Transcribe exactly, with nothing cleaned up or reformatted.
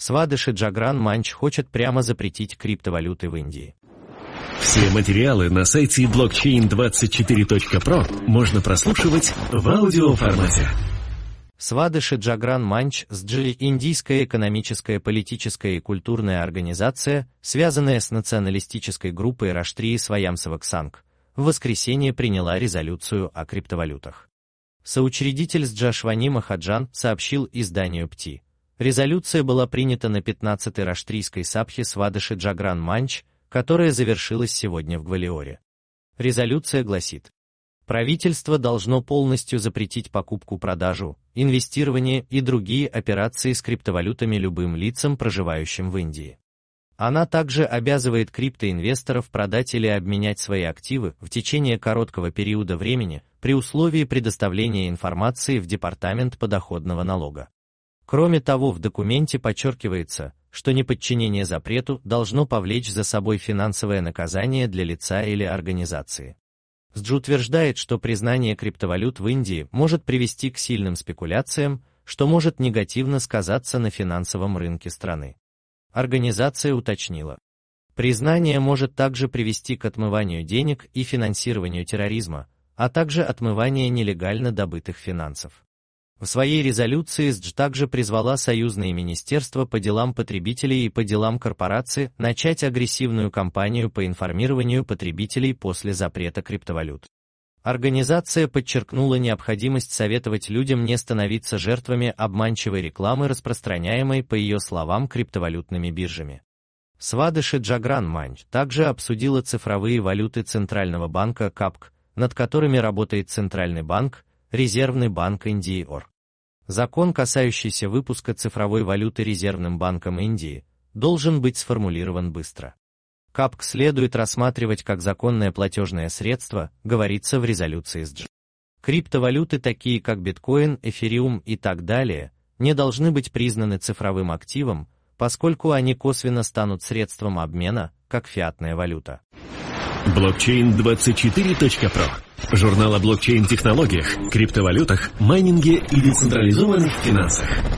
Свадыши Джагран Манч хочет прямо запретить криптовалюты в Индии. Все материалы на сайте блокчейн двадцать четыре точка про можно прослушивать в аудиоформате. Свадыши Джагран Манч с Джи – индийская экономическая, политическая и культурная организация, связанная с националистической группой Раштрия Сваямсевак Сангх, в воскресенье приняла резолюцию о криптовалютах. Соучредитель Сджашвани Махаджан сообщил изданию ПТИ. Резолюция была принята на пятнадцатой раштрийской сабхе Свадыши Джагран Манч, которая завершилась сегодня в Гвалиоре. Резолюция гласит: правительство должно полностью запретить покупку, продажу, инвестирование и другие операции с криптовалютами любым лицам, проживающим в Индии. Она также обязывает криптоинвесторов продать или обменять свои активы в течение короткого периода времени при условии предоставления информации в Департамент подоходного налога. Кроме того, в документе подчеркивается, что неподчинение запрету должно повлечь за собой финансовое наказание для лица или организации. Сдж утверждает, что признание криптовалют в Индии может привести к сильным спекуляциям, что может негативно сказаться на финансовом рынке страны. Организация уточнила: признание может также привести к отмыванию денег и финансированию терроризма, а также отмыванию нелегально добытых финансов. В своей резолюции Сдж также призвала союзные министерства по делам потребителей и по делам корпораций начать агрессивную кампанию по информированию потребителей после запрета криптовалют. Организация подчеркнула необходимость советовать людям не становиться жертвами обманчивой рекламы, распространяемой, по ее словам, криптовалютными биржами. Свадыши Джагран Манч также обсудила цифровые валюты Центрального банка КАПК, над которыми работает Центральный банк, Резервный банк Индии ОР. Закон, касающийся выпуска цифровой валюты Резервным банком Индии, должен быть сформулирован быстро. КАПК следует рассматривать как законное платежное средство, говорится в резолюции Сдж. Криптовалюты, такие как биткоин, эфириум и так далее, не должны быть признаны цифровым активом, поскольку они косвенно станут средством обмена, как фиатная валюта. блокчейн двадцать четыре точка про. Журнал о блокчейн-технологиях, криптовалютах, майнинге и децентрализованных финансах.